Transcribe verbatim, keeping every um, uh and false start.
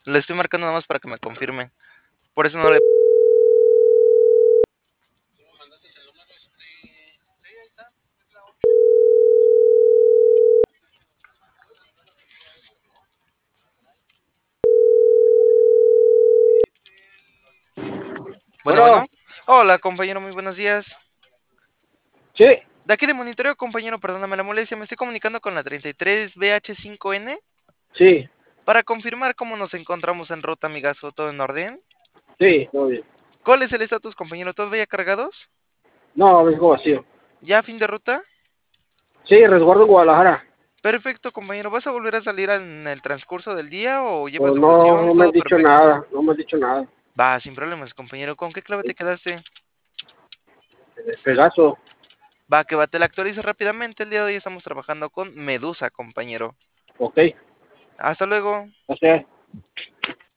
Le estoy marcando nada más para que me confirme. Por eso no le... Bueno, Bueno, bueno. Hola, compañero, muy buenos días. sí, De aquí de monitoreo, compañero, perdóname la molestia, me estoy comunicando con la treinta y tres B H cinco N sí, para confirmar cómo nos encontramos en ruta, amigazo, ¿todo en orden? sí, todo bien. ¿Cuál es el estatus, compañero? ¿Todos ya cargados? No, vengo vacío. ¿Ya a fin de ruta? Sí, resguardo en Guadalajara. Perfecto, compañero. ¿Vas a volver a salir en el transcurso del día o llevas Pues no, difusión? no me han Todo dicho perfecto. nada, no me han dicho nada. Va, sin problemas, compañero. ¿Con qué clave te quedaste? En el Pegaso, Va, que va, te la actualizo rápidamente. El día de hoy estamos trabajando con Medusa, compañero. ok, Hasta luego. o sea.